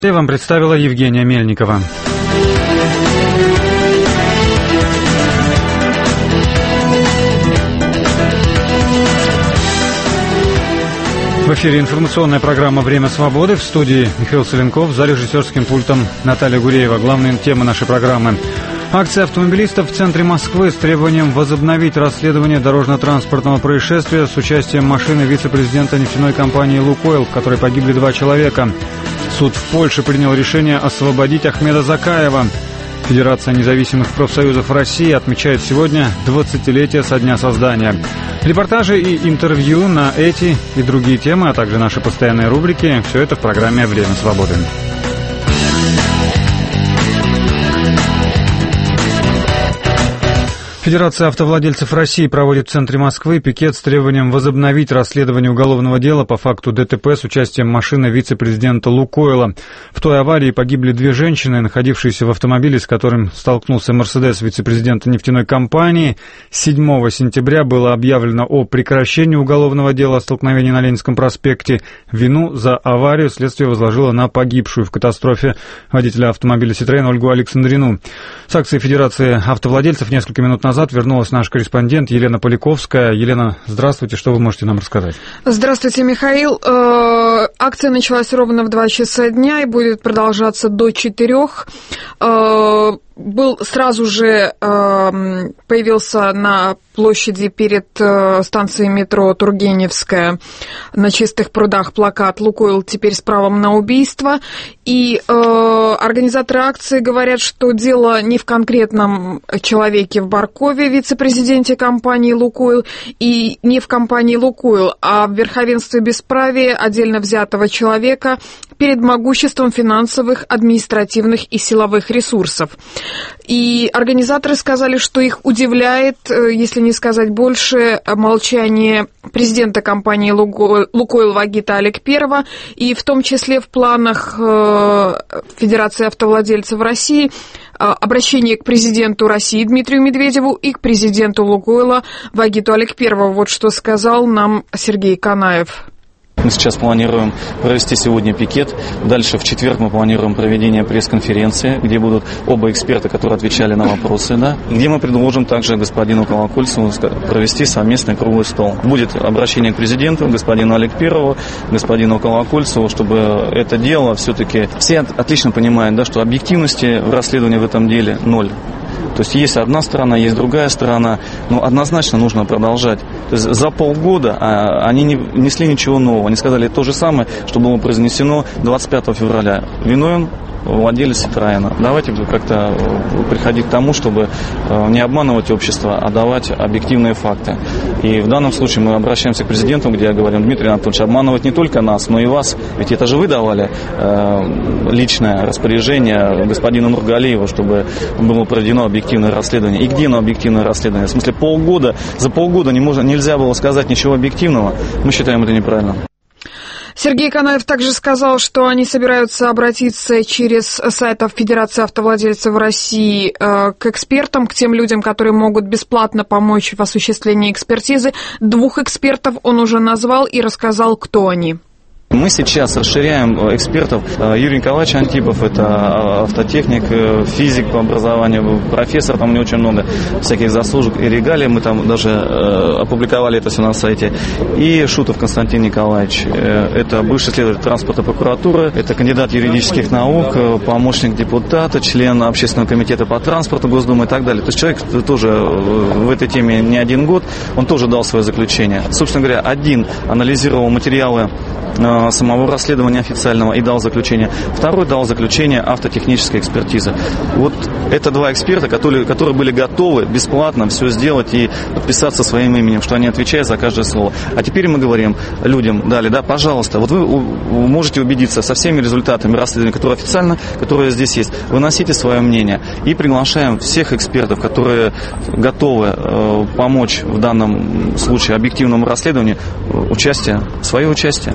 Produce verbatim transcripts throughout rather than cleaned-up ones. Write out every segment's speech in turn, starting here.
Я вам представила Евгения Мельникова. В эфире информационная программа «Время свободы». В студии Михаил Соленков, за режиссерским пультом Наталья Гуреева. Главные темы нашей программы. Акция автомобилистов в центре Москвы с требованием возобновить расследование дорожно-транспортного происшествия с участием машины вице-президента нефтяной компании «Лукойл», в которой погибли два человека. Суд в Польше принял решение освободить Ахмеда Закаева. Федерация независимых профсоюзов России отмечает сегодня двадцатилетие со дня создания. Репортажи и интервью на эти и другие темы, а также наши постоянные рубрики – все это в программе «Время свободы». Федерация автовладельцев России проводит в центре Москвы пикет с требованием возобновить расследование уголовного дела по факту ДТП с участием машины вице-президента «Лукойла». В той аварии погибли две женщины, находившиеся в автомобиле, с которым столкнулся «Мерседес» вице-президента нефтяной компании. седьмого сентября было объявлено о прекращении уголовного дела о столкновении на Ленинском проспекте. Вину за аварию следствие возложило на погибшую в катастрофе водителя автомобиля «Ситроен» Ольгу Александрину. С акции Федерации автовладельцев несколько минут назад Назад вернулась наш корреспондент Елена Поляковская. Елена, здравствуйте, что вы можете нам рассказать? Здравствуйте, Михаил. Акция началась ровно в два часа дня и будет продолжаться до четырех. Был сразу же появился на площади перед станцией метро Тургеневская на Чистых прудах плакат «Лукойл теперь с правом на убийство». И э, организаторы акции говорят, что дело не в конкретном человеке в Баркове, вице-президенте компании «Лукойл», и не в компании «Лукойл», а в верховенстве бесправия отдельно взятого человека перед могуществом финансовых, административных и силовых ресурсов. И организаторы сказали, что их удивляет, если не сказать больше, молчание президента компании «Лукойл» Вагита Алекперова, и в том числе в планах Федерации автовладельцев России обращение к президенту России Дмитрию Медведеву и к президенту «Лукойла» Вагиту Алекперову. Вот что сказал нам Сергей Канаев. Мы сейчас планируем провести сегодня пикет. Дальше в четверг мы планируем проведение пресс-конференции, где будут оба эксперта, которые отвечали на вопросы, да, где мы предложим также господину Колокольцеву провести совместный круглый стол. Будет обращение к президенту, господину Алекперову, господину Колокольцеву, чтобы это дело все-таки... Все отлично понимают, да, что объективности в расследовании в этом деле ноль. То есть есть одна сторона, есть другая сторона, но однозначно нужно продолжать. То есть за полгода они не несли ничего нового. Они сказали то же самое, что было произнесено двадцать пятого февраля. Виновен владелец «Ситроена». Давайте как-то приходить к тому, чтобы не обманывать общество, а давать объективные факты. И в данном случае мы обращаемся к президенту, где говорим: Дмитрий Анатольевич, обманывать не только нас, но и вас. Ведь это же вы давали э, личное распоряжение господину Нургалиеву, чтобы было проведено объективное расследование. И где оно объективное расследование? В смысле, полгода, за полгода не можно, нельзя было сказать ничего объективного. Мы считаем это неправильно. Сергей Канаев также сказал, что они собираются обратиться через сайт Федерации автовладельцев России э, к экспертам, к тем людям, которые могут бесплатно помочь в осуществлении экспертизы. Двух экспертов он уже назвал и рассказал, кто они. Мы сейчас расширяем экспертов. Юрий Николаевич Антипов, это автотехник, физик по образованию, профессор, там у него очень много всяких заслужек и регалий, мы там даже опубликовали это все на сайте. И Шутов Константин Николаевич, это бывший следователь транспорта прокуратуры, это кандидат юридических наук, помощник депутата, член общественного комитета по транспорту Госдумы и так далее. То есть человек тоже в этой теме не один год, он тоже дал свое заключение. Собственно говоря, один анализировал материалы самого расследования официального и дал заключение. Второй дал заключение автотехнической экспертизы. Вот это два эксперта, которые, которые были готовы бесплатно все сделать и подписаться своим именем, что они отвечают за каждое слово. А теперь мы говорим людям, дали, да, пожалуйста, вот вы можете убедиться со всеми результатами расследования, которые официально, которые здесь есть, выносите свое мнение. И приглашаем всех экспертов, которые готовы э, помочь в данном случае объективному расследованию, участие, свое участие.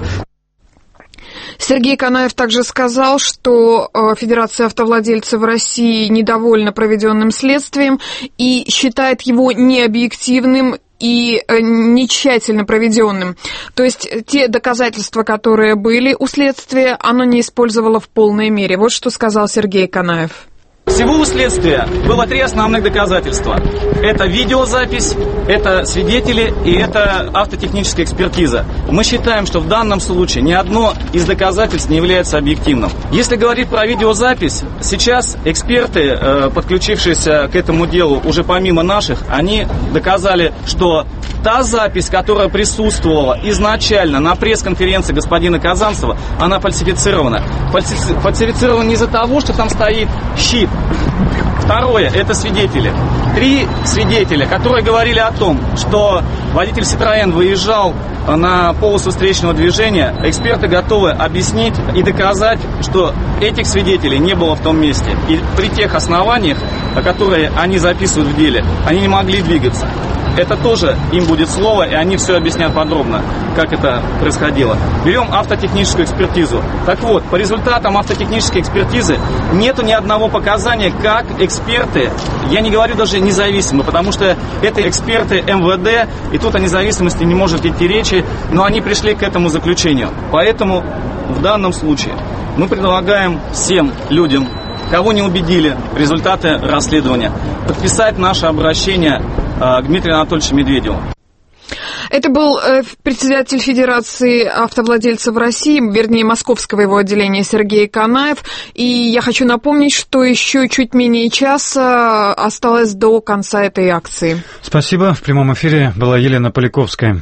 Сергей Канаев также сказал, что Федерация автовладельцев России недовольна проведенным следствием и считает его необъективным и не тщательно проведенным. То есть те доказательства, которые были у следствия, оно не использовало в полной мере. Вот что сказал Сергей Канаев. Всего у следствия было три основных доказательства. Это видеозапись, это свидетели и это автотехническая экспертиза. Мы считаем, что в данном случае ни одно из доказательств не является объективным. Если говорить про видеозапись, сейчас эксперты, подключившиеся к этому делу уже помимо наших, они доказали, что та запись, которая присутствовала изначально на пресс-конференции господина Казанцева, она фальсифицирована. Фальсифицирована не из-за того, что там стоит щит. Второе, это свидетели. Три свидетеля, которые говорили о том, что водитель Citroën выезжал на полосу встречного движения, эксперты готовы объяснить и доказать, что этих свидетелей не было в том месте. И при тех основаниях, которые они записывают в деле, они не могли двигаться. Это тоже им будет слово, и они все объяснят подробно, как это происходило. Берем автотехническую экспертизу. Так вот, по результатам автотехнической экспертизы нету ни одного показания, как эксперты, я не говорю даже независимые, потому что это эксперты эм вэ дэ, и тут о независимости не может идти речи, но они пришли к этому заключению. Поэтому в данном случае мы предлагаем всем людям, кого не убедили результаты расследования, подписать наше обращение к Дмитрию Анатольевичу Медведеву. Это был э, председатель Федерации автовладельцев России, вернее, московского его отделения Сергей Канаев. И я хочу напомнить, что еще чуть менее часа осталось до конца этой акции. Спасибо. В прямом эфире была Елена Поляковская.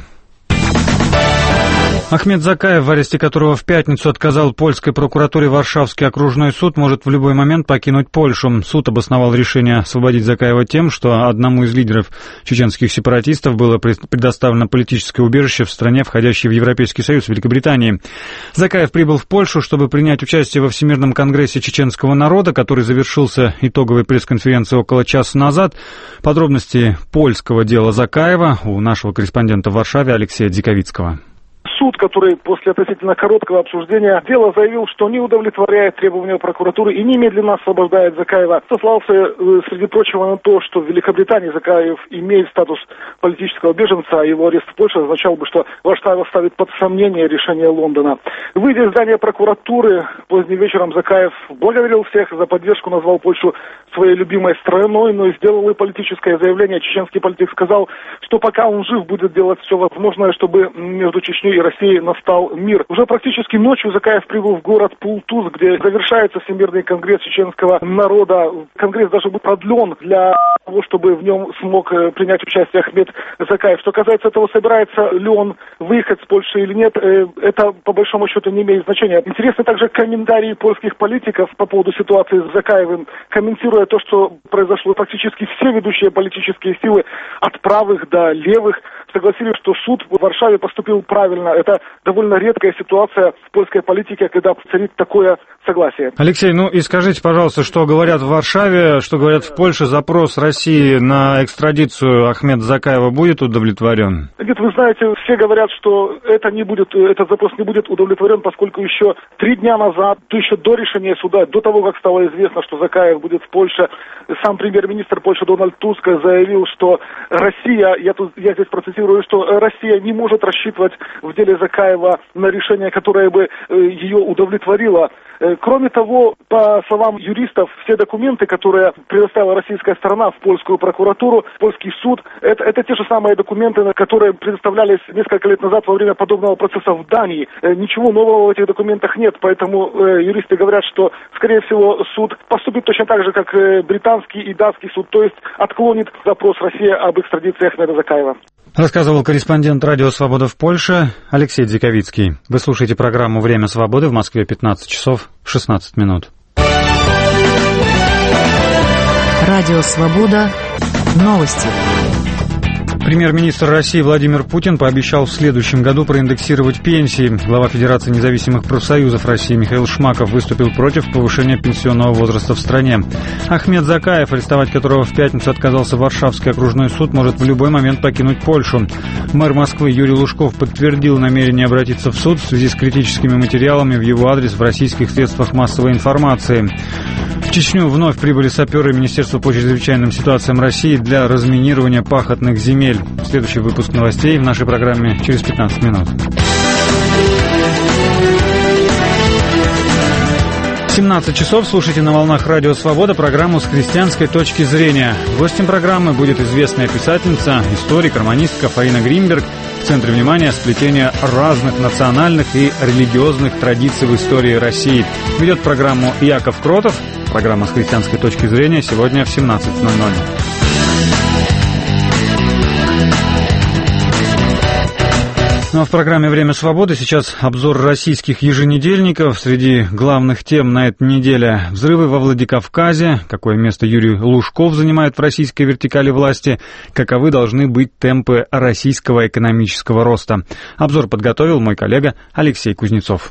Ахмед Закаев, в аресте которого в пятницу отказал польской прокуратуре Варшавский окружной суд, может в любой момент покинуть Польшу. Суд обосновал решение освободить Закаева тем, что одному из лидеров чеченских сепаратистов было предоставлено политическое убежище в стране, входящей в Европейский Союз, Великобритании. Закаев прибыл в Польшу, чтобы принять участие во Всемирном конгрессе чеченского народа, который завершился итоговой пресс-конференцией около часа назад. Подробности польского дела Закаева у нашего корреспондента в Варшаве Алексея Диковицкого. Суд, который после относительно короткого обсуждения дела заявил, что не удовлетворяет требования прокуратуры и немедленно освобождает Закаева, сослался, э, среди прочего, на то, что в Великобритании Закаев имеет статус политического беженца, а его арест в Польше означал бы, что Варшава ставит под сомнение решение Лондона. Выйдя из здания прокуратуры, поздним вечером Закаев благодарил всех за поддержку, назвал Польшу своей любимой страной, но и сделал и политическое заявление. Чеченский политик сказал, что пока он жив, будет делать все возможное, чтобы между Чечней и Россией настал мир. Уже практически ночью Закаев прибыл в город Пултуз, где завершается Всемирный конгресс чеченского народа. Конгресс даже был продлен для того, чтобы в нем смог принять участие Ахмед Закаев. Что касается того, собирается ли он выехать с Польши или нет, это по большому счету не имеет значения. Интересны также комментарии польских политиков по поводу ситуации с Закаевым. Комментируя то, что произошло, практически все ведущие политические силы, от правых до левых, согласились, что суд в Варшаве поступил правильно. Это довольно редкая ситуация в польской политике, когда царит такое согласие. Алексей, ну и скажите, пожалуйста, что говорят в Варшаве, что говорят в Польше, запрос России на экстрадицию Ахмеда Закаева будет удовлетворен? Нет, вы знаете, все говорят, что это не будет, этот запрос не будет удовлетворен, поскольку еще три дня назад, то еще до решения суда, до того, как стало известно, что Закаев будет в Польше, сам премьер-министр Польши Дональд Туск заявил, что Россия, я, тут, я здесь процитирую, что Россия не может рассчитывать в деле Закаева на решение, которое бы ее удовлетворило. Кроме того, по словам юристов, все документы, которые предоставила российская сторона в польскую прокуратуру, в польский суд, это, это те же самые документы, которые предоставлялись несколько лет назад во время подобного процесса в Дании. Ничего нового в этих документах нет, поэтому э, юристы говорят, что, скорее всего, суд поступит точно так же, как э, британский и датский суд, то есть отклонит запрос России об экстрадиции Ахмеда Закаева. Рассказывал корреспондент «Радио Свобода» в Польше Алексей Диковицкий. Вы слушаете программу «Время свободы», в Москве пятнадцать часов шестнадцать минут. Радио Свобода. Новости. Премьер-министр России Владимир Путин пообещал в следующем году проиндексировать пенсии. Глава Федерации независимых профсоюзов России Михаил Шмаков выступил против повышения пенсионного возраста в стране. Ахмед Закаев, арестовать которого в пятницу отказался Варшавский окружной суд, может в любой момент покинуть Польшу. Мэр Москвы Юрий Лужков подтвердил намерение обратиться в суд в связи с критическими материалами в его адрес в российских средствах массовой информации. В Чечню вновь прибыли саперы Министерства по чрезвычайным ситуациям России для разминирования пахотных земель. земель. Следующий выпуск новостей в нашей программе через пятнадцать минут. семнадцать часов слушайте на волнах Радио Свобода программу «С христианской точки зрения». Гостем программы будет известная писательница, историк, романистка Фаина Гринберг. В центре внимания сплетение разных национальных и религиозных традиций в истории России. Ведет программу Яков Кротов. Программа «С христианской точки зрения» сегодня в семнадцать ноль ноль. Ну а в программе «Время свободы» сейчас обзор российских еженедельников. Среди главных тем на этой неделе: взрывы во Владикавказе, какое место Юрий Лужков занимает в российской вертикали власти, каковы должны быть темпы российского экономического роста. Обзор подготовил мой коллега Алексей Кузнецов.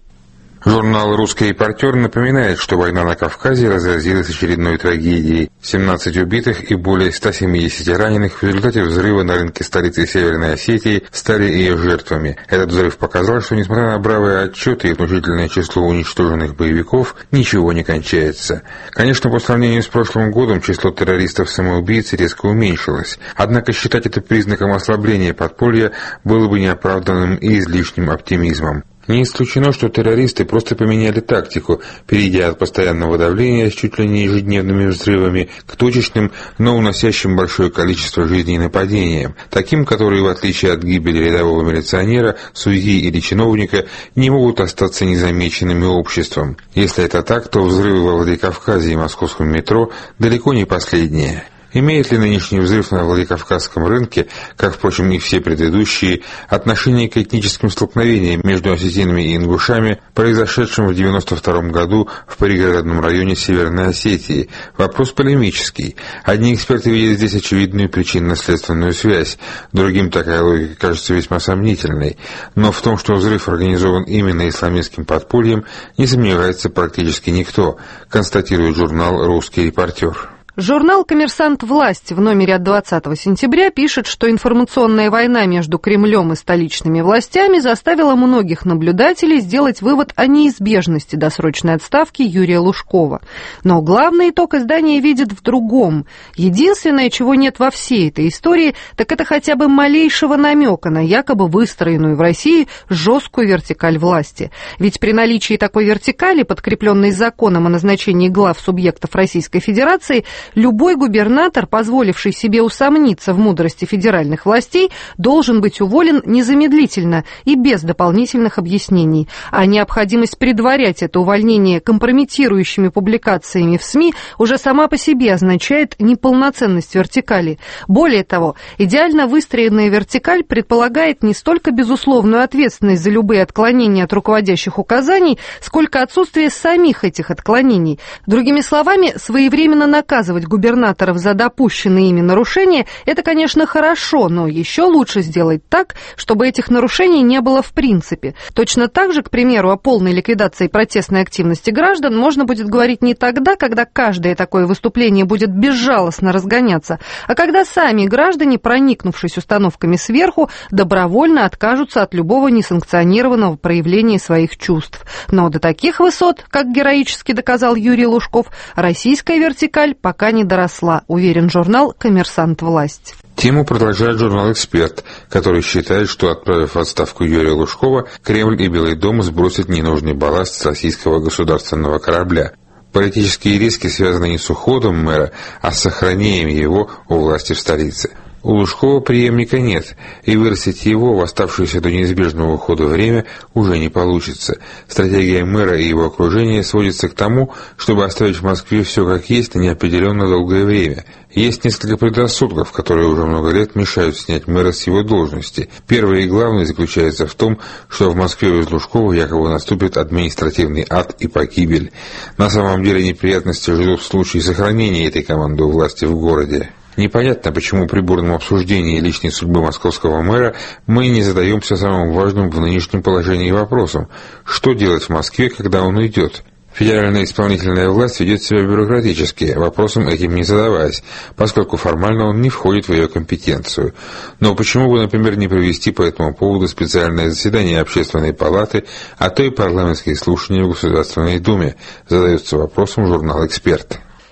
Журнал «Русский репортер» напоминает, что война на Кавказе разразилась очередной трагедией. семнадцать убитых и более ста семидесяти раненых в результате взрыва на рынке столицы Северной Осетии стали ее жертвами. Этот взрыв показал, что, несмотря на бравые отчеты и внушительное число уничтоженных боевиков, ничего не кончается. Конечно, по сравнению с прошлым годом число террористов-самоубийц резко уменьшилось. Однако считать это признаком ослабления подполья было бы неоправданным и излишним оптимизмом. Не исключено, что террористы просто поменяли тактику, перейдя от постоянного давления с чуть ли не ежедневными взрывами к точечным, но уносящим большое количество жизней нападениям, таким, которые, в отличие от гибели рядового милиционера, судьи или чиновника, не могут остаться незамеченными обществом. Если это так, то взрывы во Владикавказе и московском метро далеко не последние. Имеет ли нынешний взрыв на Владикавказском рынке, как, впрочем, и все предыдущие, отношение к этническим столкновениям между осетинами и ингушами, произошедшим в девяносто втором году в пригородном районе Северной Осетии? Вопрос полемический. Одни эксперты видят здесь очевидную причинно-следственную связь, другим такая логика кажется весьма сомнительной. Но в том, что взрыв организован именно исламистским подпольем, не сомневается практически никто, констатирует журнал «Русский репортер». Журнал «Коммерсант. Власть» в номере от двадцатого сентября пишет, что информационная война между Кремлем и столичными властями заставила многих наблюдателей сделать вывод о неизбежности досрочной отставки Юрия Лужкова. Но главный итог издания видит в другом. Единственное, чего нет во всей этой истории, так это хотя бы малейшего намека на якобы выстроенную в России жесткую вертикаль власти. Ведь при наличии такой вертикали, подкрепленной законом о назначении глав субъектов Российской Федерации, любой губернатор, позволивший себе усомниться в мудрости федеральных властей, должен быть уволен незамедлительно и без дополнительных объяснений. А необходимость предварять это увольнение компрометирующими публикациями в СМИ уже сама по себе означает неполноценность вертикали. Более того, идеально выстроенная вертикаль предполагает не столько безусловную ответственность за любые отклонения от руководящих указаний, сколько отсутствие самих этих отклонений. Другими словами, своевременно наказывать губернаторов за допущенные ими нарушения – это, конечно, хорошо, но еще лучше сделать так, чтобы этих нарушений не было в принципе. Точно так же, к примеру, о полной ликвидации протестной активности граждан можно будет говорить не тогда, когда каждое такое выступление будет безжалостно разгоняться, а когда сами граждане, проникнувшись установками сверху, добровольно откажутся от любого несанкционированного проявления своих чувств. Но до таких высот, как героически доказал Юрий Лужков, российская вертикаль пока не доросла, уверен журнал «Коммерсант. Власть». Тему продолжает журнал «Эксперт», который считает, что, отправив в отставку Юрия Лужкова, Кремль и Белый дом сбросят ненужный балласт с российского государственного корабля. Политические риски связаны не с уходом мэра, а с сохранением его у власти в столице. У Лужкова преемника нет, и вырастить его в оставшееся до неизбежного ухода время уже не получится. Стратегия мэра и его окружения сводится к тому, чтобы оставить в Москве все как есть на неопределенно долгое время. Есть несколько предрассудков, которые уже много лет мешают снять мэра с его должности. Первый и главный заключается в том, что в Москве без Лужкова якобы наступит административный ад и погибель. На самом деле неприятности ждут в случае сохранения этой команды у власти в городе. Непонятно, почему при бурном обсуждении личной судьбы московского мэра мы не задаемся самым важным в нынешнем положении вопросом: что делать в Москве, когда он уйдет? Федеральная исполнительная власть ведет себя бюрократически, вопросом этим не задаваясь, поскольку формально он не входит в ее компетенцию. Но почему бы, например, не провести по этому поводу специальное заседание Общественной палаты, а то и парламентские слушания в Государственной Думе, задается вопросом журнал «Эксперт».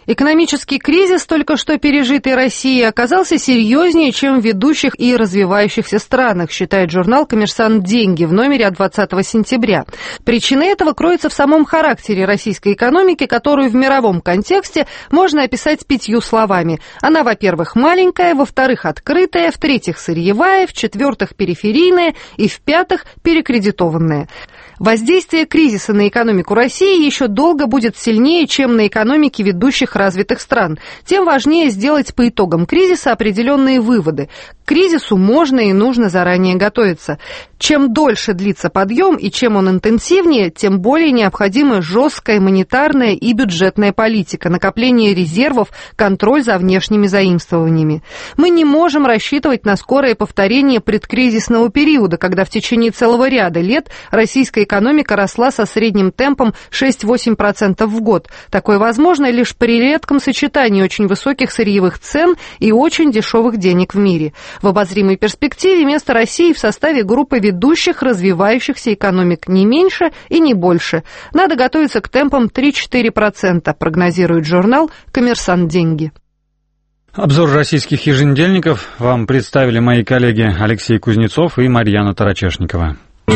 Экономический кризис, только что пережитый Россией, оказался серьезнее, чем в ведущих и развивающихся странах, считает журнал «Коммерсант. Деньги» в номере от двадцатого сентября. Причина этого кроется в самом характере российской экономики, которую в мировом контексте можно описать пятью словами. Она, во-первых, маленькая, во-вторых, открытая, в-третьих, сырьевая, в-четвертых, периферийная и, в-пятых, перекредитованная. Воздействие кризиса на экономику России еще долго будет сильнее, чем на экономики ведущих развитых стран. Тем важнее сделать по итогам кризиса определенные выводы. К кризису можно и нужно заранее готовиться. Чем дольше длится подъем и чем он интенсивнее, тем более необходима жесткая монетарная и бюджетная политика, накопление резервов, контроль за внешними заимствованиями. Мы не можем рассчитывать на скорое повторение предкризисного периода, когда в течение целого ряда лет российская экономика росла со средним темпом шесть-восемь процентов в год. Такое возможно лишь при редком сочетании очень высоких сырьевых цен и очень дешевых денег в мире. В обозримой перспективе место России в составе группы ведущих развивающихся экономик не меньше и не больше. Надо готовиться к темпам три-четыре процента, прогнозирует журнал «Коммерсант. Деньги». Обзор российских еженедельников вам представили мои коллеги Алексей Кузнецов и Марьяна Тарачешникова.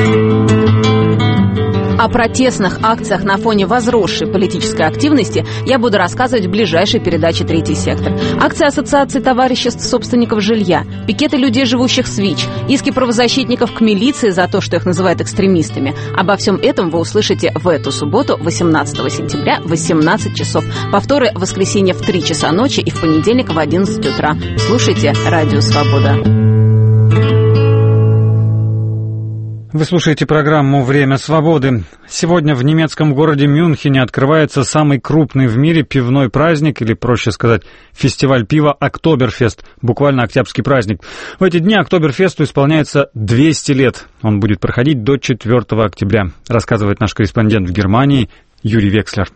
О протестных акциях на фоне возросшей политической активности я буду рассказывать в ближайшей передаче «Третий сектор». Акции Ассоциации товариществ собственников жилья, пикеты людей, живущих с ВИЧ, иски правозащитников к милиции за то, что их называют экстремистами. Обо всем этом вы услышите в эту субботу, восемнадцатого сентября, в восемнадцать часов. Повторы в воскресенье в три часа ночи и в понедельник в одиннадцать утра. Слушайте «Радио Свобода». Вы слушаете программу «Время свободы». Сегодня в немецком городе Мюнхене открывается самый крупный в мире пивной праздник, или, проще сказать, фестиваль пива «Октоберфест», буквально октябрьский праздник. В эти дни Октоберфесту исполняется двести лет. Он будет проходить до четвёртого октября, рассказывает наш корреспондент в Германии Юрий Векслер.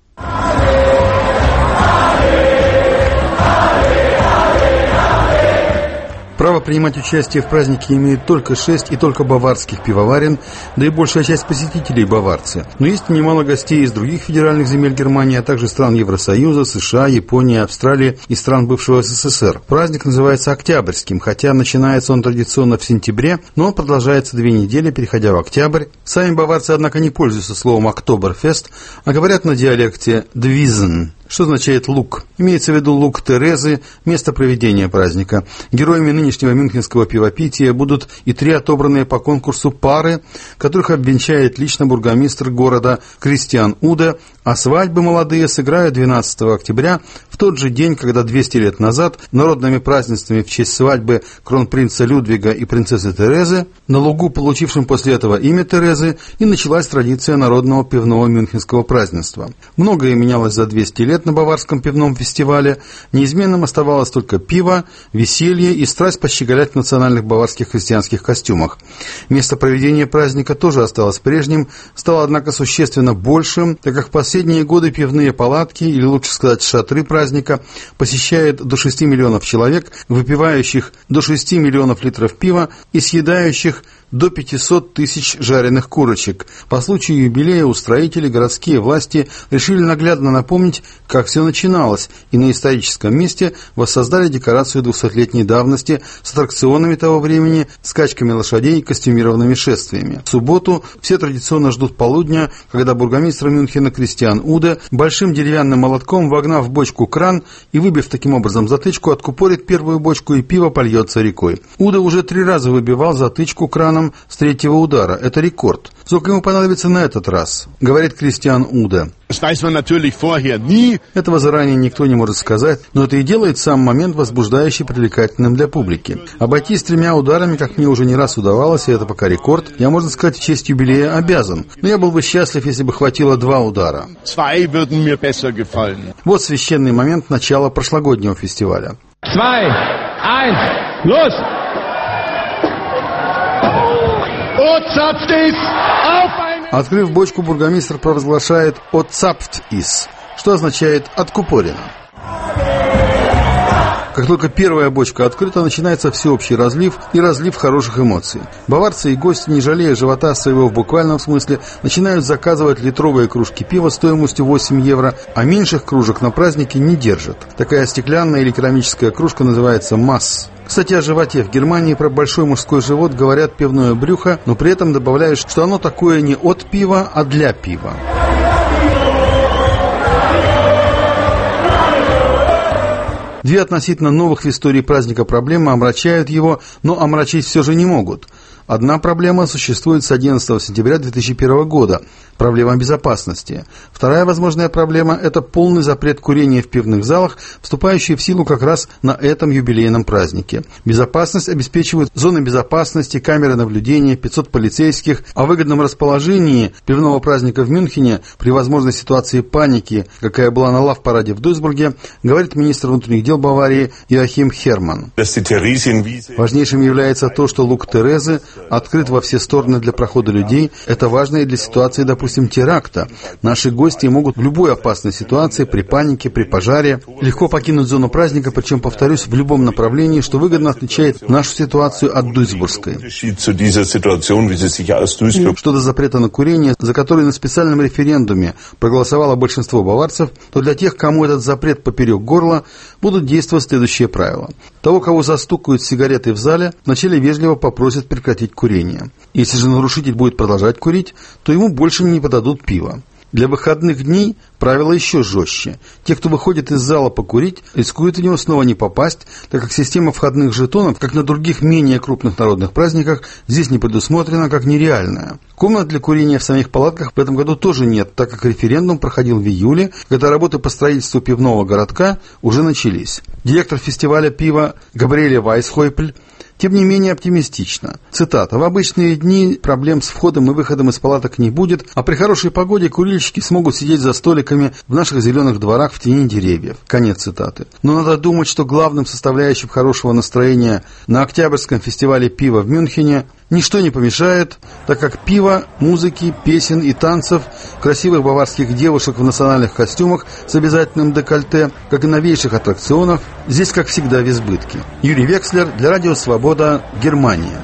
Право принимать участие в празднике имеют только шесть и только баварских пивоварен, да и большая часть посетителей баварцы. Но есть немало гостей из других федеральных земель Германии, а также стран Евросоюза, США, Японии, Австралии и стран бывшего СССР. Праздник называется Октябрьским, хотя начинается он традиционно в сентябре, но он продолжается две недели, переходя в октябрь. Сами баварцы, однако, не пользуются словом «Октоберфест», а говорят на диалекте «Двизен», что означает «лук». Имеется в виду лук Терезы, место проведения праздника. Героями нынешнего мюнхенского пивопития будут и три отобранные по конкурсу пары, которых обвенчает лично бургомистр города Кристиан Уде, а свадьбы молодые сыграют двенадцатого октября, в тот же день, когда двести лет назад народными празднествами в честь свадьбы кронпринца Людвига и принцессы Терезы, на лугу, получившем после этого имя Терезы, и началась традиция народного пивного мюнхенского празднества. Многое менялось за двести лет на баварском пивном фестивале. Неизменным оставалось только пиво, веселье и страсть пощеголять в национальных баварских христианских костюмах. Место проведения праздника тоже осталось прежним, стало, однако, существенно большим, так как в последние годы пивные палатки, или лучше сказать шатры праздника, посещает до шести миллионов человек, выпивающих до шести миллионов литров пива и съедающих до пятисот тысяч жареных курочек. По случаю юбилея устроители, городские власти решили наглядно напомнить, как все начиналось, и на историческом месте воссоздали декорацию двухсотлетней давности с аттракционами того времени, скачками лошадей и костюмированными шествиями. В субботу все традиционно ждут полудня, когда бургомистр Мюнхена Кристиан Уде большим деревянным молотком, вогнав в бочку кран и выбив таким образом затычку, откупорит первую бочку, и пиво польется рекой. Уде уже три раза выбивал затычку краном с третьего удара. Это рекорд. Сколько ему понадобится на этот раз, говорит Кристиан Уде. Этого заранее никто не может сказать, но это и делает сам момент возбуждающий, привлекательным для публики. Обойтись тремя ударами, как мне уже не раз удавалось, и это пока рекорд, я, можно сказать, в честь юбилея обязан. Но я был бы счастлив, если бы хватило два удара. Вот священный момент начала прошлогоднего фестиваля. Zwei, eins, los! Открыв бочку, бургомистр провозглашает «Отцапфт ис», что означает «откупорено». Как только первая бочка открыта, начинается всеобщий разлив и разлив хороших эмоций. Баварцы и гости, не жалея живота своего в буквальном смысле, начинают заказывать литровые кружки пива стоимостью восемь евро, а меньших кружек на празднике не держат. Такая стеклянная или керамическая кружка называется «масс». Кстати, о животе. В Германии про большой мужской живот говорят пивное брюхо, но при этом добавляют, что оно такое не от пива, а для пива. Две относительно новых в истории праздника проблемы омрачают его, но омрачить все же не могут. Одна проблема существует с одиннадцатого сентября две тысячи первого года – проблема безопасности. Вторая возможная проблема – это полный запрет курения в пивных залах, вступающий в силу как раз на этом юбилейном празднике. Безопасность обеспечивают зоны безопасности, камеры наблюдения, пятьсот полицейских. О выгодном расположении пивного праздника в Мюнхене при возможной ситуации паники, какая была на лав-параде в Дуйсбурге, говорит министр внутренних дел Баварии Йоахим Херман. Важнейшим является то, что луг Терезы открыт во все стороны для прохода людей. Это важно и для ситуации, допустим, теракта. Наши гости могут в любой опасной ситуации, при панике, при пожаре, легко покинуть зону праздника, причем, повторюсь, в любом направлении, что выгодно отличает нашу ситуацию от дуйсбургской. Что до запрета на курение, за который на специальном референдуме проголосовало большинство баварцев, то для тех, кому этот запрет поперек горла, будут действовать следующие правила. Того, кого застукают с сигаретой в зале, вначале вежливо попросят прекратить курение. Если же нарушитель будет продолжать курить, то ему больше не подадут пива. Для выходных дней правила еще жестче. Те, кто выходит из зала покурить, рискуют в него снова не попасть, так как система входных жетонов, как на других менее крупных народных праздниках, здесь не предусмотрена как нереальная. Комнат для курения в самих палатках в этом году тоже нет, так как референдум проходил в июле, когда работы по строительству пивного городка уже начались. Директор фестиваля пива Габриэле Вайсхойпль тем не менее оптимистично. Цитата. «В обычные дни проблем с входом и выходом из палаток не будет, а при хорошей погоде курильщики смогут сидеть за столиками в наших зеленых дворах в тени деревьев». Конец цитаты. Но надо думать, что главным составляющим хорошего настроения на Октябрьском фестивале пива в Мюнхене ничто не помешает, так как пива, музыки, песен и танцев, красивых баварских девушек в национальных костюмах с обязательным декольте, как и новейших аттракционов, здесь, как всегда, в избытке. Юрий Векслер для Радио Свобода, Германия.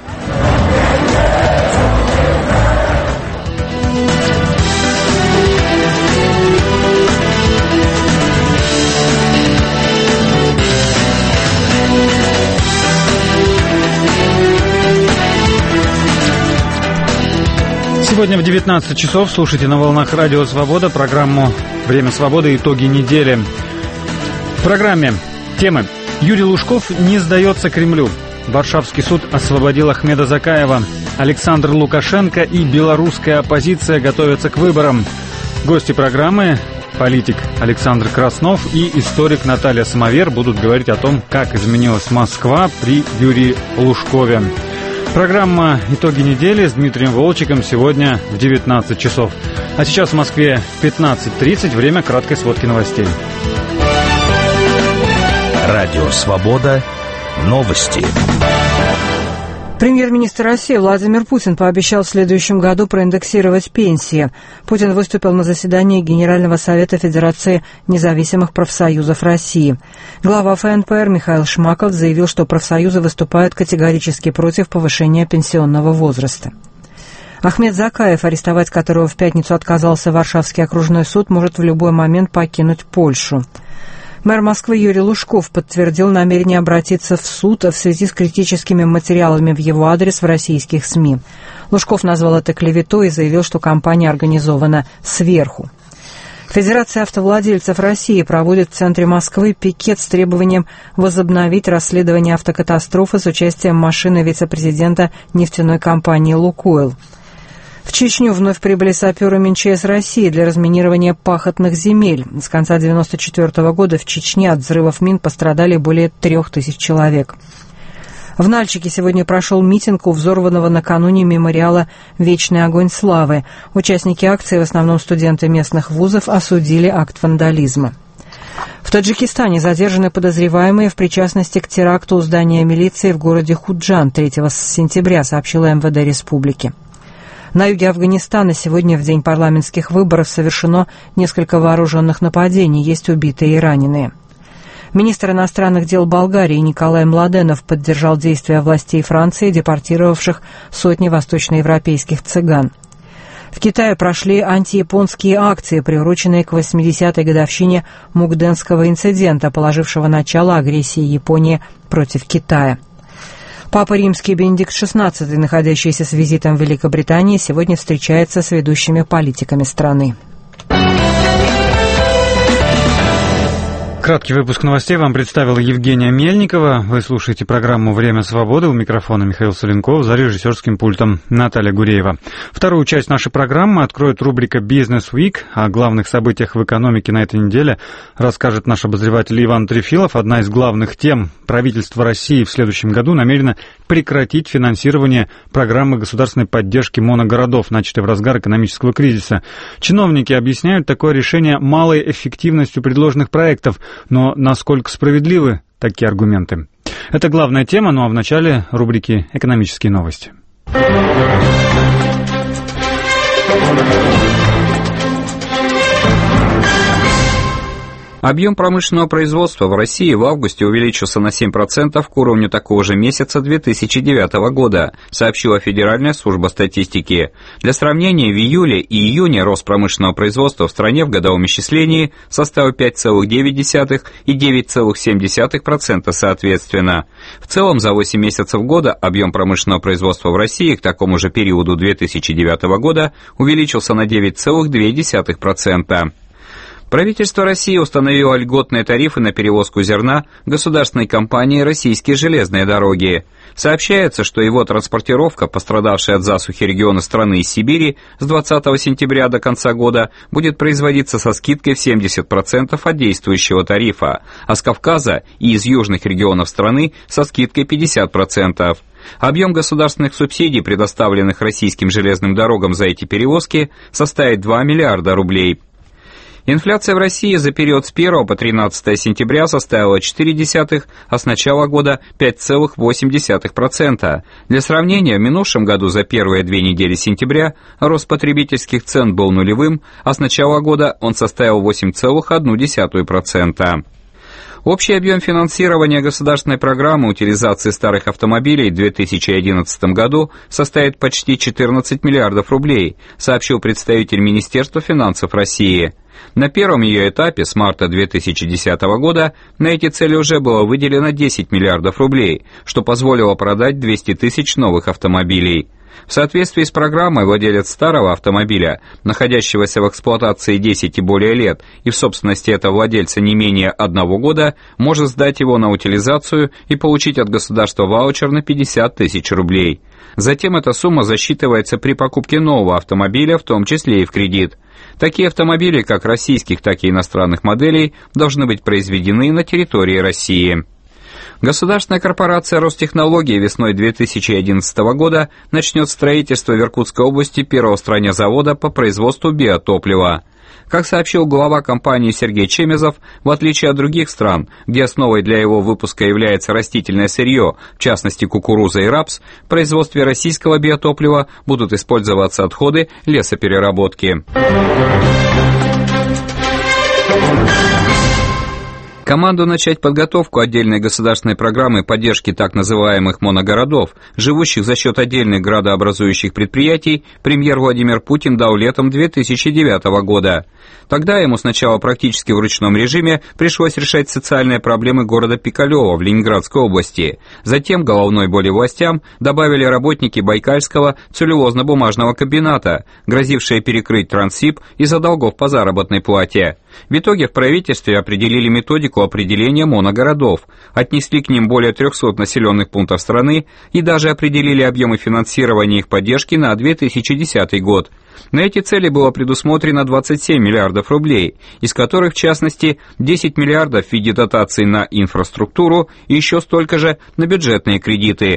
Сегодня в девятнадцать часов слушайте на волнах Радио Свобода программу «Время свободы. Итоги недели». В программе темы «Юрий Лужков не сдается Кремлю». Варшавский суд освободил Ахмеда Закаева. Александр Лукашенко и белорусская оппозиция готовятся к выборам. Гости программы – политик Александр Краснов и историк Наталья Самовер будут говорить о том, как изменилась Москва при Юрии Лужкове. Программа «Итоги недели» с Дмитрием Волчиком сегодня в девятнадцать часов. А сейчас в Москве пятнадцать тридцать, время краткой сводки новостей. Радио «Свобода». Новости. Премьер-министр России Владимир Путин пообещал в следующем году проиндексировать пенсии. Путин выступил на заседании Генерального совета Федерации независимых профсоюзов России. Глава ФНПР Михаил Шмаков заявил, что профсоюзы выступают категорически против повышения пенсионного возраста. Ахмед Закаев, арестовать которого в пятницу отказался Варшавский окружной суд, может в любой момент покинуть Польшу. Мэр Москвы Юрий Лужков подтвердил намерение обратиться в суд в связи с критическими материалами в его адрес в российских СМИ. Лужков назвал это клеветой и заявил, что кампания организована сверху. Федерация автовладельцев России проводит в центре Москвы пикет с требованием возобновить расследование автокатастрофы с участием машины вице-президента нефтяной компании «Лукойл». В Чечню вновь прибыли саперы МЧС России для разминирования пахотных земель. С конца девяносто четвёртого года в Чечне от взрывов мин пострадали более трех тысяч человек. В Нальчике сегодня прошел митинг у взорванного накануне мемориала «Вечный огонь славы». Участники акции, в основном студенты местных вузов, осудили акт вандализма. В Таджикистане задержаны подозреваемые в причастности к теракту у здания милиции в городе Худжан третьего сентября, сообщила МВД республики. На юге Афганистана сегодня, в день парламентских выборов, совершено несколько вооруженных нападений, есть убитые и раненые. Министр иностранных дел Болгарии Николай Младенов поддержал действия властей Франции, депортировавших сотни восточноевропейских цыган. В Китае прошли антияпонские акции, приуроченные к восьмидесятой годовщине Мукденского инцидента, положившего начало агрессии Японии против Китая. Папа Римский Бенедикт шестнадцатый, находящийся с визитом в Великобритании, сегодня встречается с ведущими политиками страны. Краткий выпуск новостей вам представила Евгения Мельникова. Вы слушаете программу «Время свободы». У микрофона Михаил Соленков, за режиссерским пультом Наталья Гуреева. Вторую часть нашей программы откроет рубрика «Business Week». О главных событиях в экономике на этой неделе расскажет наш обозреватель Иван Трефилов. Одна из главных тем: правительство России в следующем году намерено прекратить финансирование программы государственной поддержки моногородов, начатой в разгар экономического кризиса. Чиновники объясняют такое решение малой эффективностью предложенных проектов. Но насколько справедливы такие аргументы? Это главная тема, ну а в начале рубрики «Экономические новости». Объем промышленного производства в России в августе увеличился на семь процентов к уровню такого же месяца две тысячи девятого года, сообщила Федеральная служба статистики. Для сравнения, в июле и июне рост промышленного производства в стране в годовом исчислении составил пять целых девять десятых и девять целых семь десятых процента соответственно. В целом, за восемь месяцев года объем промышленного производства в России к такому же периоду две тысячи девятого года увеличился на девять целых две десятых процента. Правительство России установило льготные тарифы на перевозку зерна государственной компании «Российские железные дороги». Сообщается, что его транспортировка, пострадавшая от засухи региона страны из Сибири, с двадцатого сентября до конца года будет производиться со скидкой в семьдесят процентов от действующего тарифа, а с Кавказа и из южных регионов страны со скидкой пятьдесят процентов. Объем государственных субсидий, предоставленных российским железным дорогам за эти перевозки, составит два миллиарда рублей. Инфляция в России за период с первого по тринадцатое сентября составила четыре десятых, а с начала года пять целых восемь десятых процента. Для сравнения, в минувшем году за первые две недели сентября рост потребительских цен был нулевым, а с начала года он составил восемь целых одна десятая процента. Общий объем финансирования государственной программы утилизации старых автомобилей в две тысячи одиннадцатом году составит почти четырнадцать миллиардов рублей, сообщил представитель Министерства финансов России. На первом ее этапе с марта две тысячи десятого года на эти цели уже было выделено десять миллиардов рублей, что позволило продать двести тысяч новых автомобилей. В соответствии с программой владелец старого автомобиля, находящегося в эксплуатации десять и более лет и в собственности этого владельца не менее одного года, может сдать его на утилизацию и получить от государства ваучер на пятьдесят тысяч рублей. Затем эта сумма засчитывается при покупке нового автомобиля, в том числе и в кредит. Такие автомобили, как российских, так и иностранных моделей, должны быть произведены на территории России. Государственная корпорация Ростехнологии весной две тысячи одиннадцатого года начнет строительство в Иркутской области первого в стране завода по производству биотоплива. Как сообщил глава компании Сергей Чемезов, в отличие от других стран, где основой для его выпуска является растительное сырье, в частности кукуруза и рапс, в производстве российского биотоплива будут использоваться отходы лесопереработки. Команду начать подготовку отдельной государственной программы поддержки так называемых моногородов, живущих за счет отдельных градообразующих предприятий, премьер Владимир Путин дал летом две тысячи девятого года. Тогда ему сначала практически в ручном режиме пришлось решать социальные проблемы города Пикалево в Ленинградской области. Затем головной боли властям добавили работники Байкальского целлюлозно-бумажного комбината, грозившие перекрыть Транссиб из-за долгов по заработной плате. В итоге в правительстве определили методику определения моногородов, отнесли к ним более трехсот населенных пунктов страны и даже определили объемы финансирования их поддержки на две тысячи десятый год. На эти цели было предусмотрено двадцать семь миллиардов рублей, из которых, в частности, десять миллиардов в виде дотаций на инфраструктуру и еще столько же на бюджетные кредиты.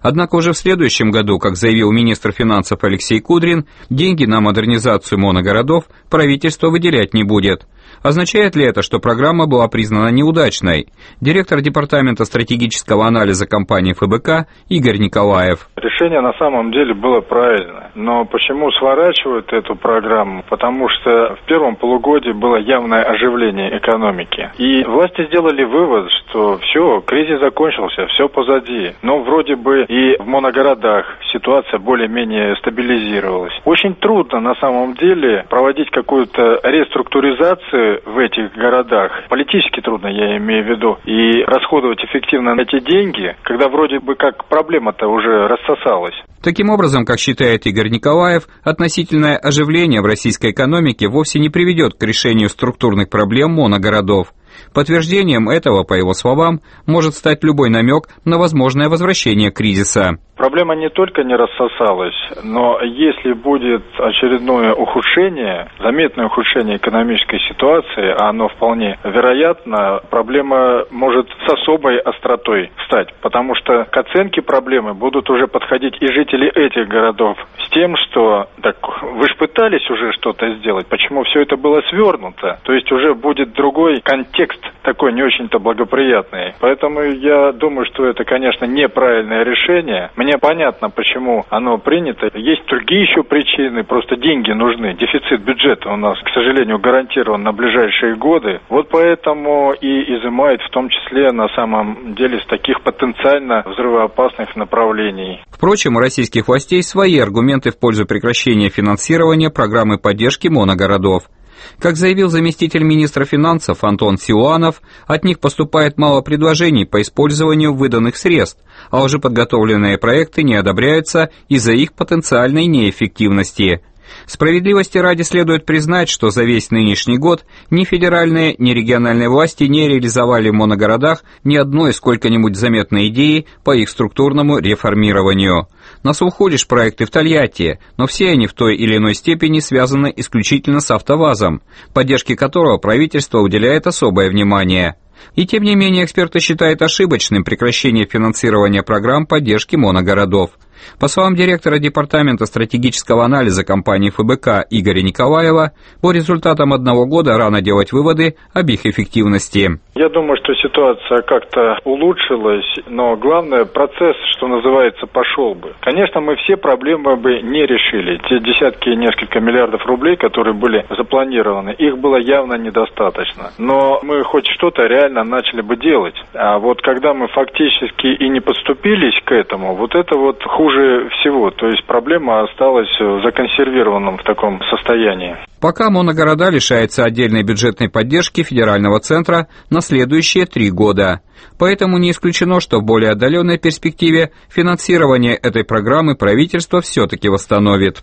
Однако уже в следующем году, как заявил министр финансов Алексей Кудрин, деньги на модернизацию моногородов правительство выделять не будет. Означает ли это, что программа была признана неудачной? Директор департамента стратегического анализа компании эф бэ ка Игорь Николаев. Решение на самом деле было правильно. Но почему сворачивают эту программу? Потому что в первом полугодии было явное оживление экономики. И власти сделали вывод, что все, кризис закончился, все позади. Но вроде бы и в моногородах ситуация более-менее стабилизировалась. Очень трудно на самом деле проводить какую-то реструктуризацию в этих городах. Политически трудно, я имею в виду. И расходовать эффективно эти деньги, когда вроде бы как проблема-то уже рассосалась. Таким образом, как считает Игорь Николаев, относительное оживление в российской экономике вовсе не приведет к решению структурных проблем моногородов. Подтверждением этого, по его словам, может стать любой намек на возможное возвращение кризиса. Проблема не только не рассосалась, но если будет очередное ухудшение, заметное ухудшение экономической ситуации, а оно вполне вероятно, проблема может с особой остротой встать, потому что к оценке проблемы будут уже подходить и жители этих городов с тем, что так вы же пытались уже что-то сделать, почему все это было свернуто, то есть уже будет другой контекст, такой не очень-то благоприятный. Поэтому я думаю, что это, конечно, неправильное решение. Мне понятно, почему оно принято. Есть другие еще причины, просто деньги нужны. Дефицит бюджета у нас, к сожалению, гарантирован на ближайшие годы. Вот поэтому и изымают в том числе на самом деле с таких потенциально взрывоопасных направлений. Впрочем, у российских властей свои аргументы в пользу прекращения финансирования программы поддержки моногородов. Как заявил заместитель министра финансов Антон Силуанов, от них поступает мало предложений по использованию выданных средств, а уже подготовленные проекты не одобряются из-за их потенциальной неэффективности. Справедливости ради следует признать, что за весь нынешний год ни федеральные, ни региональные власти не реализовали в моногородах ни одной сколько-нибудь заметной идеи по их структурному реформированию. На слуху лишь проекты в Тольятти, но все они в той или иной степени связаны исключительно с АвтоВАЗом, поддержке которого правительство уделяет особое внимание. И тем не менее эксперты считают ошибочным прекращение финансирования программ поддержки моногородов. По словам директора департамента стратегического анализа компании эф бэ ка Игоря Николаева, по результатам одного года рано делать выводы об их эффективности. Я думаю, что ситуация как-то улучшилась, но главное, процесс, что называется, пошел бы. Конечно, мы все проблемы бы не решили. Те десятки и несколько миллиардов рублей, которые были запланированы, их было явно недостаточно. Но мы хоть что-то реально начали бы делать. А вот когда мы фактически и не подступились к этому, вот это вот хуже всего. То есть проблема осталась в законсервированном в таком состоянии. Пока моногорода лишаются отдельной бюджетной поддержки федерального центра на следующие три года. Поэтому не исключено, что в более отдаленной перспективе финансирование этой программы правительство все-таки восстановит.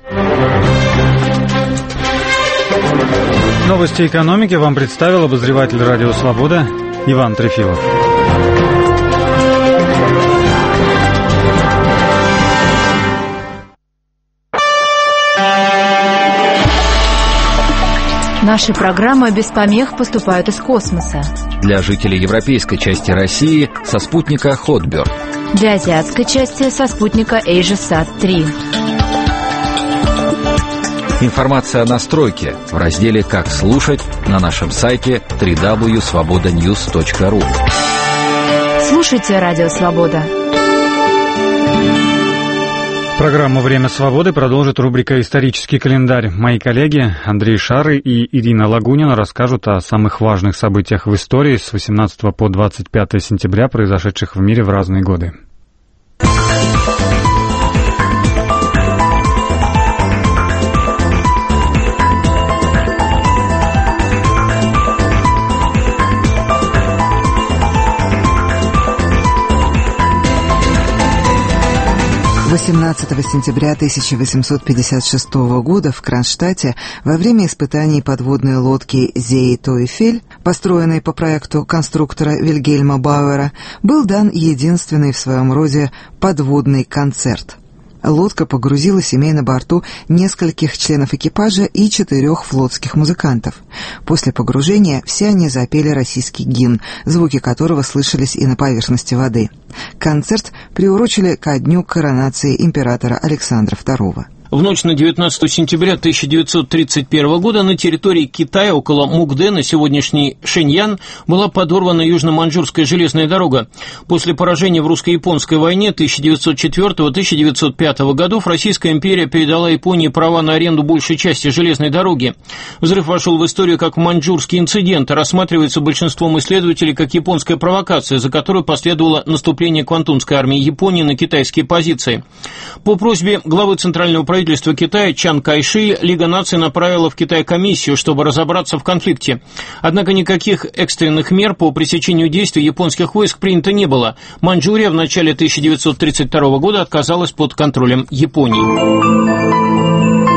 Новости экономики вам представил обозреватель «Радио Свобода» Иван Трефилов. Наши программы без помех поступают из космоса. Для жителей европейской части России со спутника Хотберг. Для азиатской части со спутника AsiaSat три. Информация о настройке в разделе «Как слушать» на нашем сайте дабл ю дабл ю дабл ю точка свобода ньюс точка ру. Слушайте Радио Свобода. Программу «Время свободы» продолжит рубрика «Исторический календарь». Мои коллеги Андрей Шары и Ирина Лагунина расскажут о самых важных событиях в истории с восемнадцатого по двадцать пятое сентября, произошедших в мире в разные годы. восемнадцатого сентября тысяча восемьсот пятьдесят шестого года в Кронштадте во время испытаний подводной лодки «Зеи-Тойфель», построенной по проекту конструктора Вильгельма Бауэра, был дан единственный в своем роде подводный концерт. Лодка погрузилась, имея на борту нескольких членов экипажа и четырех флотских музыкантов. После погружения все они запели российский гимн, звуки которого слышались и на поверхности воды. Концерт приурочили ко дню коронации императора Александра второго. В ночь на девятнадцатое сентября тысяча девятьсот тридцать первого года на территории Китая около Мукде, на сегодняшний Шэньян, была подорвана Южно-Маньчжурская железная дорога. После поражения в русско-японской войне тысяча девятьсот четвёртого — тысяча девятьсот пятого годов Российская империя передала Японии права на аренду большей части железной дороги. Взрыв вошел в историю как маньчжурский инцидент, а рассматривается большинством исследователей как японская провокация, за которой последовало наступление Квантунской армии Японии на китайские позиции. По просьбе главы Центрального правительства Правительство Китая Чан Кайши Лига наций направила в Китай комиссию, чтобы разобраться в конфликте. Однако никаких экстренных мер по пресечению действий японских войск принято не было. Маньчжурия в начале тысяча девятьсот тридцать второго года оказалась под контролем Японии.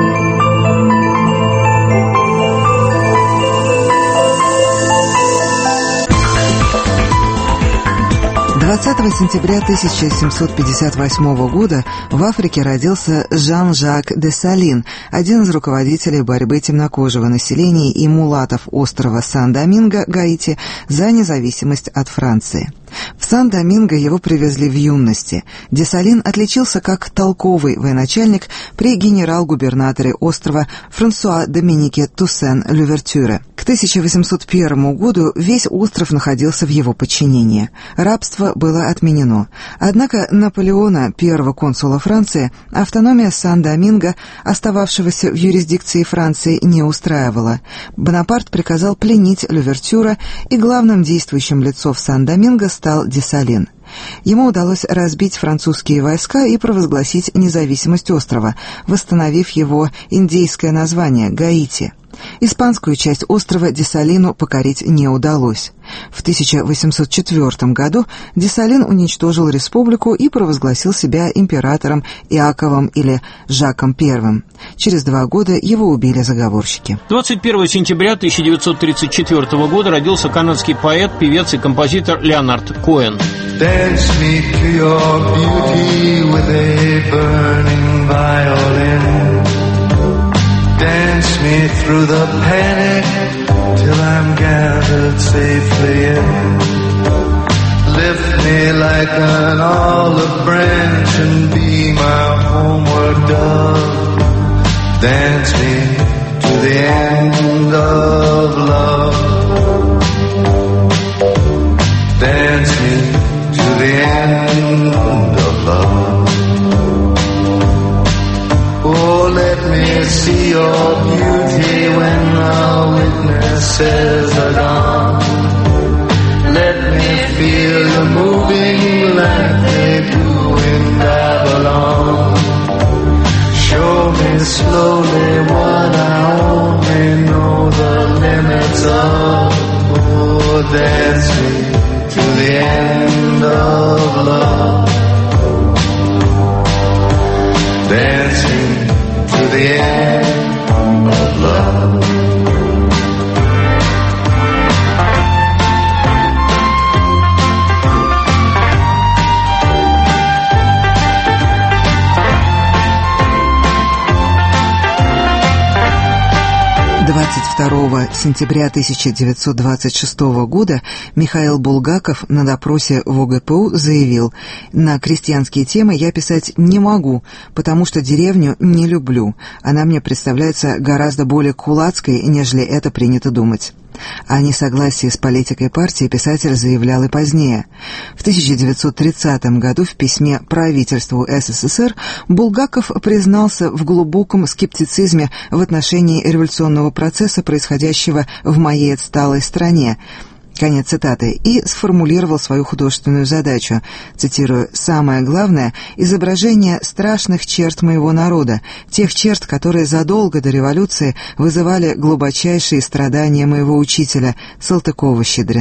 двадцатого сентября тысяча семьсот пятьдесят восьмого года в Африке родился Жан-Жак Десалин, один из руководителей борьбы темнокожего населения и мулатов острова Сан-Доминго, Гаити, за независимость от Франции. В Сан-Доминго его привезли в юности. Десалин отличился как толковый военачальник при генерал-губернаторе острова Франсуа Доминике Туссен Лювертюре. К тысяча восемьсот первому году весь остров находился в его подчинении. Рабство было отменено. Однако Наполеона, первого консула Франции, автономия Сан-Доминго, остававшегося в юрисдикции Франции, не устраивала. Бонапарт приказал пленить Лювертюра, и главным действующим лицом в Сан-Доминго стал Десалин. Ему удалось разбить французские войска и провозгласить независимость острова, восстановив его индейское название Гаити. Испанскую часть острова Десалину покорить не удалось. В тысяча восемьсот четвёртом году Десалин уничтожил республику и провозгласил себя императором Иаковом или Жаком Первым. Через два года его убили заговорщики. двадцать первого сентября тысяча девятьсот тридцать четвёртого года родился канадский поэт, певец и композитор Леонард Коэн. Dance me to your beauty with a burning violin. Dance me through the panic till I'm gathered safely in. Lift me like an olive branch and be my homeward dove. Dance me to the end of love. Dance me to the end of love. Oh, let me see your beauty when the witnesses are gone. Let me feel you moving like they do in Babylon. Show me slowly what I only know the limits of. Oh, dance me to the end of love. Dance me to the end of love. двадцать второго сентября тысяча девятьсот двадцать шестого года Михаил Булгаков на допросе в о гэ пэ у заявил: «На крестьянские темы я писать не могу, потому что деревню не люблю. Она мне представляется гораздо более кулацкой, нежели это принято думать». О несогласии с политикой партии писатель заявлял и позднее. В тысяча девятьсот тридцатом году в письме правительству эс эс эс эр Булгаков признался в глубоком скептицизме в отношении революционного процесса, происходящего в моей отсталой стране. Конец цитаты. И сформулировал свою художественную задачу, цитирую: «Самое главное – изображение страшных черт моего народа, тех черт, которые задолго до революции вызывали глубочайшие страдания моего учителя Салтыкова-Щедрина».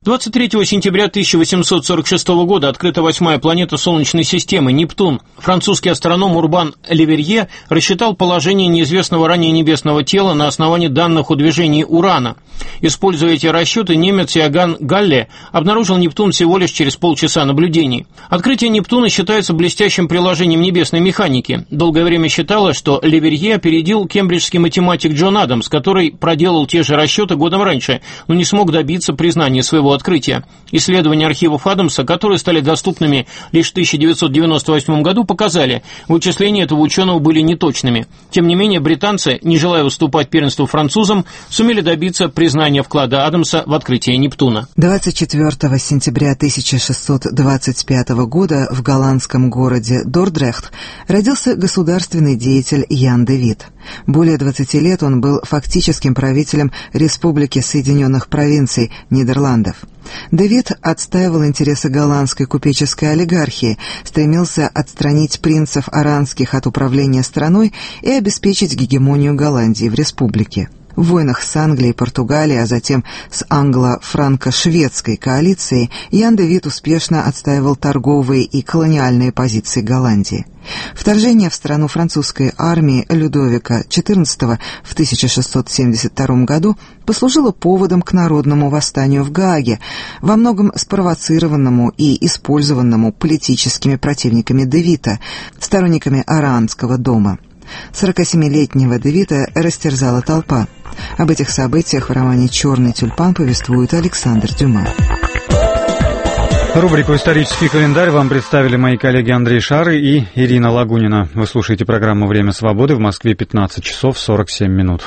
двадцать третьего сентября тысяча восемьсот сорок шестого года открыта восьмая планета Солнечной системы – Нептун. Французский астроном Урбан Леверье рассчитал положение неизвестного ранее небесного тела на основании данных о движении Урана. Используя эти расчеты, немец Иоганн Галле обнаружил Нептун всего лишь через полчаса наблюдений. Открытие Нептуна считается блестящим приложением небесной механики. Долгое время считалось, что Леверье опередил кембриджский математик Джон Адамс, который проделал те же расчеты годом раньше, но не смог добиться признания своего открытия. Исследования архивов Адамса, которые стали доступными лишь в тысяча девятьсот девяносто восьмом году, показали, вычисления этого ученого были неточными. Тем не менее, британцы, не желая уступать первенству французам, сумели добиться признания вклада Адамса в открытие Нептуна. двадцать четвёртого сентября тысяча шестьсот двадцать пятого года в голландском городе Дордрехт родился государственный деятель Ян де Вит. Более двадцати лет он был фактическим правителем Республики Соединенных Провинций Нидерландов. Де Вит отстаивал интересы голландской купеческой олигархии, стремился отстранить принцев аранских от управления страной и обеспечить гегемонию Голландии в республике. В войнах с Англией и Португалией, а затем с англо-франко-шведской коалицией Ян де Вит успешно отстаивал торговые и колониальные позиции Голландии. Вторжение в страну французской армии Людовика четырнадцатого в тысяча шестьсот семьдесят втором году послужило поводом к народному восстанию в Гааге, во многом спровоцированному и использованному политическими противниками де Вита, сторонниками Оранского дома. сорокасемилетнего де Вита растерзала толпа. Об этих событиях в романе «Черный тюльпан» повествует Александр Дюма. Рубрику «Исторический календарь» вам представили мои коллеги Андрей Шары и Ирина Лагунина. Вы слушаете программу «Время свободы», в Москве пятнадцать часов сорок семь минут.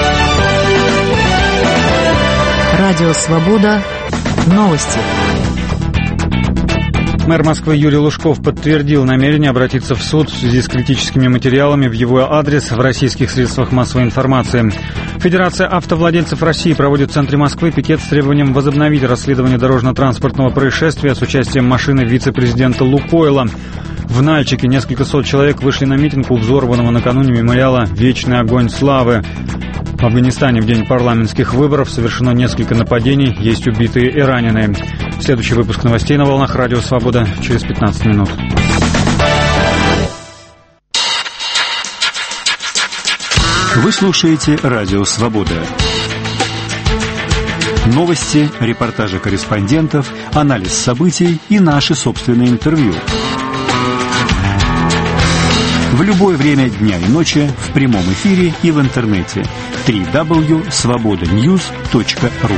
Радио «Свобода». Новости. Мэр Москвы Юрий Лужков подтвердил намерение обратиться в суд в связи с критическими материалами в его адрес в российских средствах массовой информации. Федерация автовладельцев России проводит в центре Москвы пикет с требованием возобновить расследование дорожно-транспортного происшествия с участием машины вице-президента Лукойла. В Нальчике несколько сот человек вышли на митинг у взорванного накануне мемориала «Вечный огонь славы». В Афганистане в день парламентских выборов совершено несколько нападений, есть убитые и раненые. Следующий выпуск новостей на волнах Радио Свобода через пятнадцать минут. Вы слушаете Радио Свобода. Новости, репортажи корреспондентов, анализ событий и наши собственные интервью. В любое время дня и ночи, в прямом эфире и в интернете. дабл ю дабл ю дабл ю точка свобода ньюс точка ру.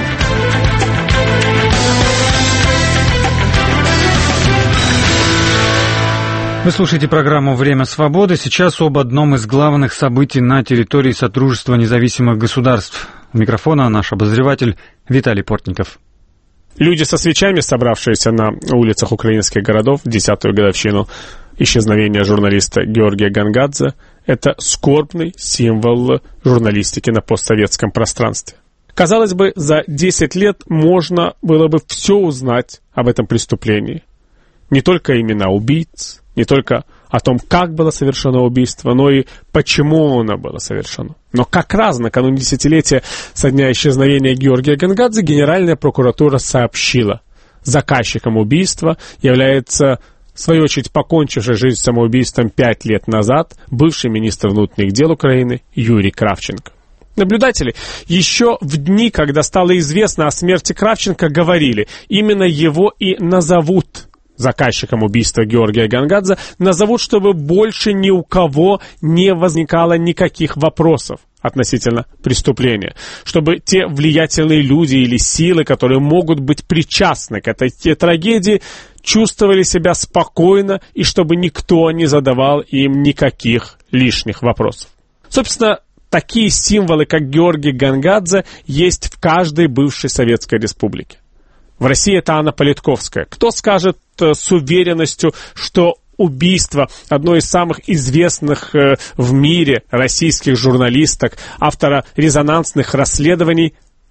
Вы слушаете программу «Время свободы». Сейчас об одном из главных событий на территории Содружества независимых государств. У микрофона наш обозреватель Виталий Портников. Люди со свечами, собравшиеся на улицах украинских городов в десятую годовщину исчезновения журналиста Георгия Гонгадзе, это скорбный символ журналистики на постсоветском пространстве. Казалось бы, за десять лет можно было бы все узнать об этом преступлении. Не только имена убийц, не только о том, как было совершено убийство, но и почему оно было совершено. Но как раз накануне десятилетия со дня исчезновения Георгия Гонгадзе Генеральная прокуратура сообщила, заказчиком убийства является, в свою очередь, покончивший жизнь самоубийством пять лет назад бывший министр внутренних дел Украины Юрий Кравченко. Наблюдатели еще в дни, когда стало известно о смерти Кравченко, говорили, именно его и назовут заказчиком убийства Георгия Гонгадзе, назовут, чтобы больше ни у кого не возникало никаких вопросов относительно преступления, чтобы те влиятельные люди или силы, которые могут быть причастны к этой трагедии, чувствовали себя спокойно и чтобы никто не задавал им никаких лишних вопросов. Собственно, такие символы, как Георгий Гонгадзе, есть в каждой бывшей советской республике. В России это Анна Политковская. Кто скажет с уверенностью, что убийство одной из самых известных в мире российских журналисток, автора резонансных расследований,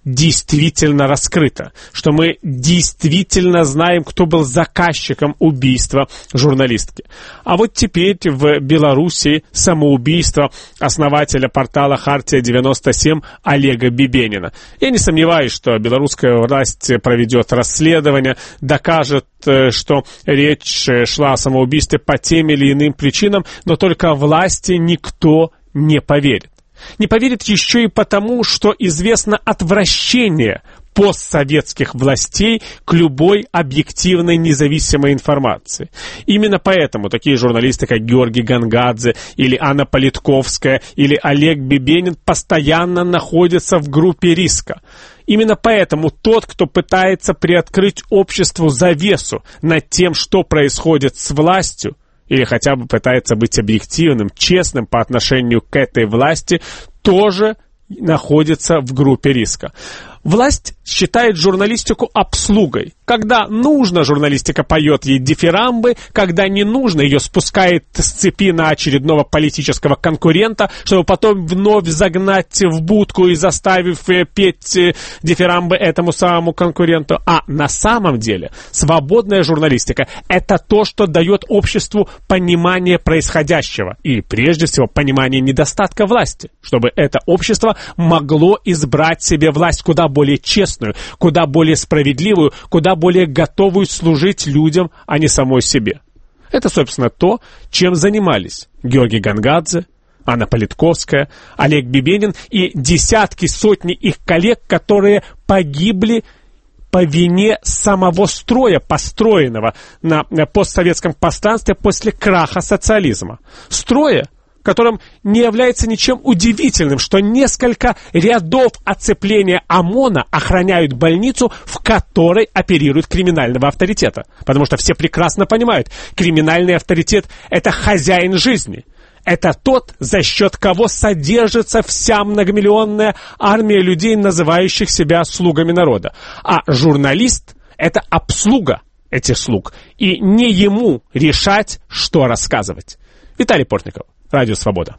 действительно раскрыто, что мы действительно знаем, кто был заказчиком убийства журналистки. А вот теперь в Беларуси самоубийство основателя портала «Хартия девяносто семь» Олега Бибенина. Я не сомневаюсь, что белорусская власть проведет расследование, докажет, что речь шла о самоубийстве по тем или иным причинам, но только власти никто не поверит. Не поверит еще и потому, что известно отвращение постсоветских властей к любой объективной независимой информации. Именно поэтому такие журналисты, как Георгий Гангадзе или Анна Политковская или Олег Бибенин постоянно находятся в группе риска. Именно поэтому тот, кто пытается приоткрыть обществу завесу над тем, что происходит с властью, или хотя бы пытается быть объективным, честным по отношению к этой власти, тоже находится в группе риска. Власть считает журналистику обслугой. Когда нужно, журналистика поет ей дифирамбы, когда не нужно, ее спускает с цепи на очередного политического конкурента, чтобы потом вновь загнать в будку и заставив петь дифирамбы этому самому конкуренту. А на самом деле свободная журналистика — это то, что дает обществу понимание происходящего и, прежде всего, понимание недостатка власти, чтобы это общество могло избрать себе власть куда более честную, куда более справедливую, куда более готовую служить людям, а не самой себе. Это, собственно, то, чем занимались Георгий Гангадзе, Анна Политковская, Олег Бибенин и десятки, сотни их коллег, которые погибли по вине самого строя, построенного на постсоветском пространстве после краха социализма. Строя, которым не является ничем удивительным, что несколько рядов оцепления ОМОНа охраняют больницу, в которой оперирует криминального авторитета. Потому что все прекрасно понимают, криминальный авторитет — это хозяин жизни. Это тот, за счет кого содержится вся многомиллионная армия людей, называющих себя слугами народа. А журналист — это обслуга этих слуг. И не ему решать, что рассказывать. Виталий Портников, Радио Свобода.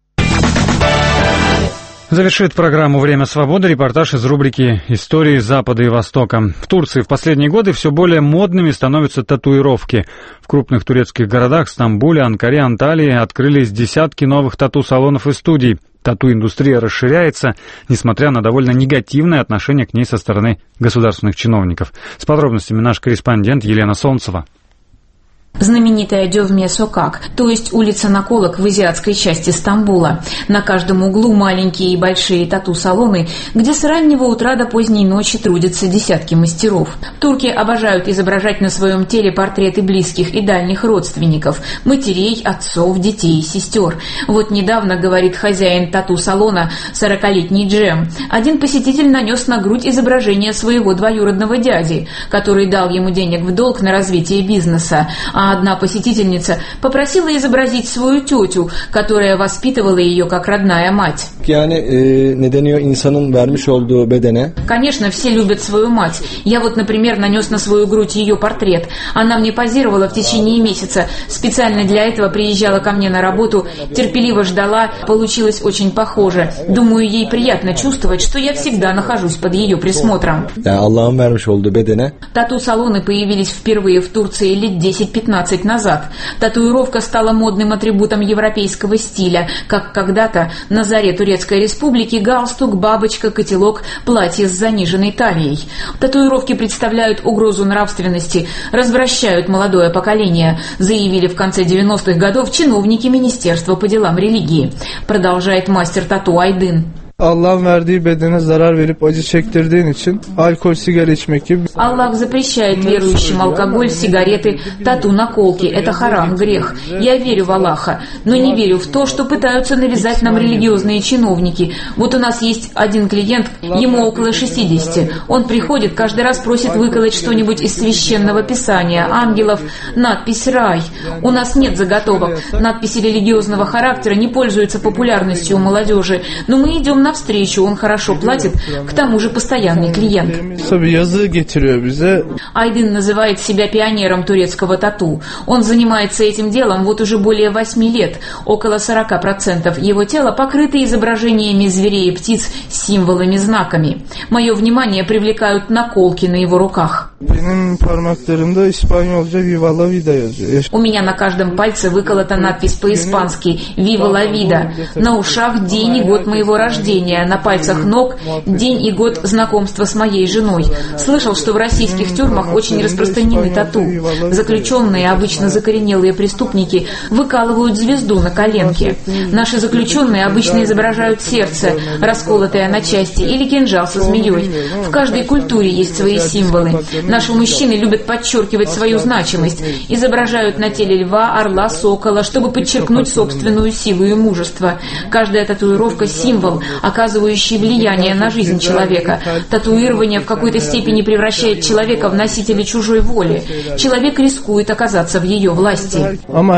Завершит программу «Время свободы» репортаж из рубрики «Истории Запада и Востока». В Турции в последние годы все более модными становятся татуировки. В крупных турецких городах Стамбуле, Анкаре, Анталии открылись десятки новых тату-салонов и студий. Тату-индустрия расширяется, несмотря на довольно негативное отношение к ней со стороны государственных чиновников. С подробностями наш корреспондент Елена Солнцева. Знаменитая Дёвме Сокак, то есть улица Наколок в азиатской части Стамбула. На каждом углу маленькие и большие тату-салоны, где с раннего утра до поздней ночи трудятся десятки мастеров. Турки обожают изображать на своем теле портреты близких и дальних родственников, матерей, отцов, детей и сестер. Вот недавно, говорит хозяин тату-салона, сорокалетний Джем, один посетитель нанес на грудь изображение своего двоюродного дяди, который дал ему денег в долг на развитие бизнеса, а одна посетительница попросила изобразить свою тетю, которая воспитывала ее как родная мать. Конечно, все любят свою мать. Я вот, например, нанес на свою грудь ее портрет. Она мне позировала в течение месяца. Специально для этого приезжала ко мне на работу, терпеливо ждала. Получилось очень похоже. Думаю, ей приятно чувствовать, что я всегда нахожусь под ее присмотром. Тату-салоны появились впервые в Турции лет десять-пятнадцать назад. Татуировка стала модным атрибутом европейского стиля, как когда-то на заре Турецкой республики галстук, бабочка, котелок, платье с заниженной талией. Татуировки представляют угрозу нравственности, развращают молодое поколение, заявили в конце девяностых годов чиновники Министерства по делам религии. Продолжает мастер тату Айдын. Allah'ın verdiği bedene zarar verip acı çektirdiğin için alkol, sigara içmek gibi. Аллах запрещает верующим алкоголь, сигареты, тату, наколки. Это харам, грех. Я верю в Аллаха, но не верю в то, что пытаются навязать нам религиозные чиновники. Вот у нас есть один клиент, ему около шестидесяти. Он приходит, каждый раз просит выколоть что-нибудь из священного писания, ангелов, надпись «Рай». У нас нет заготовок. Надписи религиозного характера не пользуются популярностью у молодежи, но мы идем на навстречу, он хорошо платит, к тому же постоянный клиент. Айдын называет себя пионером турецкого тату. Он занимается этим делом вот уже более восьми лет. Около сорока процентов его тела покрыто изображениями зверей и птиц с символами, знаками. Мое внимание привлекают наколки на его руках. У меня на каждом пальце выколота надпись по-испански «Viva la vida». На ушах день и год моего рождения, на пальцах ног день и год знакомства с моей женой. Слышал, что в российских тюрьмах очень распространены тату. Заключенные, обычно закоренелые преступники, выкалывают звезду на коленке. Наши заключенные обычно изображают сердце, расколотое на части, или кинжал со змеей. В каждой культуре есть свои символы. Наши мужчины любят подчеркивать свою значимость, изображают на теле льва, орла, сокола, чтобы подчеркнуть собственную силу и мужество. Каждая татуировка – символ, оказывающий влияние на жизнь человека. Татуирование в какой-то степени превращает человека в носителя чужой воли. Человек рискует оказаться в ее власти.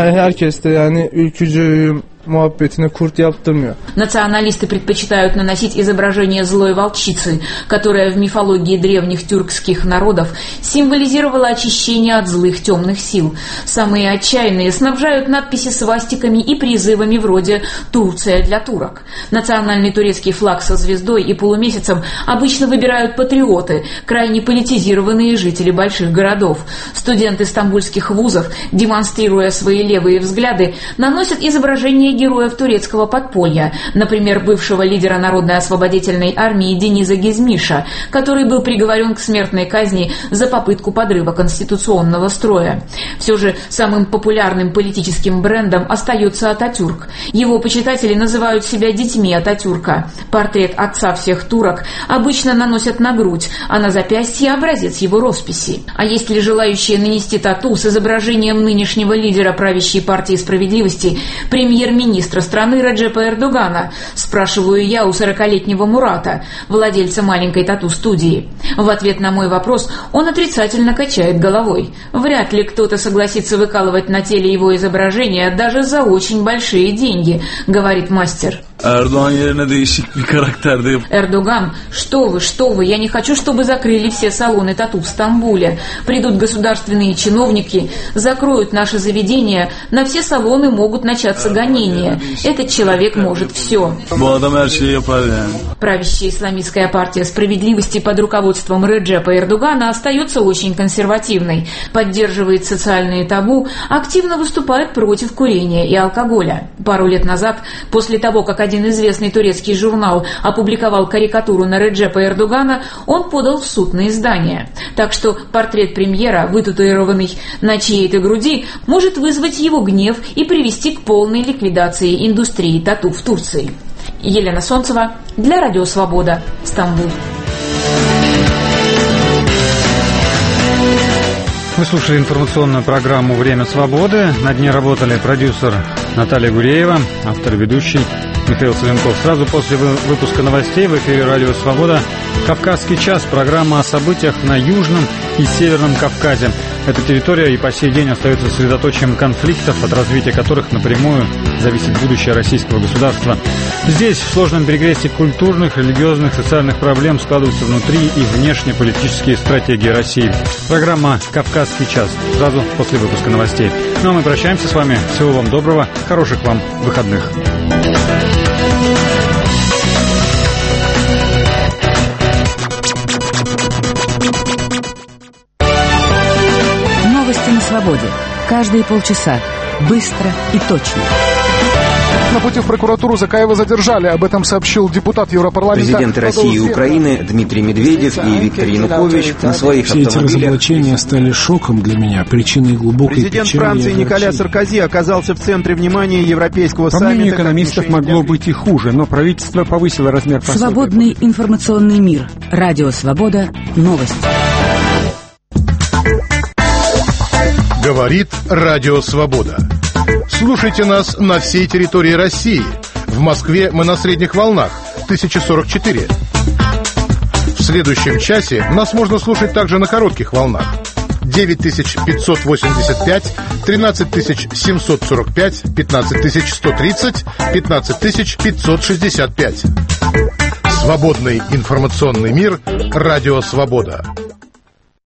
Националисты предпочитают наносить изображение злой волчицы, которая в мифологии древних тюркских народов символизировала очищение от злых темных сил. Самые отчаянные снабжают надписи свастиками и призывами вроде «Турция для турок». Национальный турецкий флаг со звездой и полумесяцем обычно выбирают патриоты, крайне политизированные жители больших городов. Студенты стамбульских вузов, демонстрируя свои левые взгляды, наносят изображение героев турецкого подполья, например, бывшего лидера Народной освободительной армии Дениза Гизмиша, который был приговорен к смертной казни за попытку подрыва конституционного строя. Все же самым популярным политическим брендом остается Ататюрк. Его почитатели называют себя детьми Ататюрка. Портрет отца всех турок обычно наносят на грудь, а на запястье образец его росписи. А есть ли желающие нанести тату с изображением нынешнего лидера правящей партии справедливости, премьер-министра министра страны Реджепа Эрдогана, спрашиваю я у сорокалетнего Мурата, владельца маленькой тату-студии. В ответ на мой вопрос он отрицательно качает головой. Вряд ли кто-то согласится выкалывать на теле его изображение даже за очень большие деньги, говорит мастер. Эрдоган, что вы, что вы, я не хочу, чтобы закрыли все салоны тату в Стамбуле. Придут государственные чиновники, закроют наши заведения, на все салоны могут начаться гонения. Этот человек может все. Правящая исламистская партия справедливости под руководством Реджепа Эрдогана остается очень консервативной, поддерживает социальные табу, активно выступает против курения и алкоголя. Пару лет назад, после того, как один известный турецкий журнал опубликовал карикатуру на Реджепа Эрдогана, он подал в суд на издание. Так что портрет премьера, вытатуированный на чьей-то груди, может вызвать его гнев и привести к полной ликвидации индустрии тату в Турции. Елена Солнцева для Радио Свобода, Стамбул. Вы слушали информационную программу «Время свободы». Над ней работали продюсер Наталья Гуреева, автор и ведущий Михаил Соленков. Сразу после выпуска новостей в эфире «Радио Свобода» «Кавказский час», программа о событиях на Южном и Северном Кавказе. Эта территория и по сей день остается средоточием конфликтов, от развития которых напрямую зависит будущее российского государства. Здесь, в сложном перегрессе культурных, религиозных, социальных проблем, складываются внутри и внешне политические стратегии России. Программа «Кавказский час» сразу после выпуска новостей. Ну а мы прощаемся с вами. Всего вам доброго, хороших вам выходных. Новости на свободе. Каждые полчаса. Быстро и точно. На пути в прокуратуру Закаева задержали. Об этом сообщил депутат Европарламента. Президенты России и Украины Дмитрий Медведев и Виктор Янукович на своих Все автомобилях... эти разоблачения стали шоком для меня, причиной глубокой Президент печали. Франции Николя Саркози оказался в центре внимания европейского саммита. По мнению экономистов, могло быть и хуже, но правительство повысило размер пособия. Свободный информационный мир. Радио Свобода. Новости. Говорит Радио Свобода. Слушайте нас на всей территории России. В Москве мы на средних волнах тысяча сорок четыре. В следующем часе нас можно слушать также на коротких волнах девять тысяч пятьсот восемьдесят пять, тринадцать тысяч семьсот сорок пять, пятнадцать тысяч сто тридцать, пятнадцать тысяч пятьсот шестьдесят пять. Свободный информационный мир. Радио «Свобода».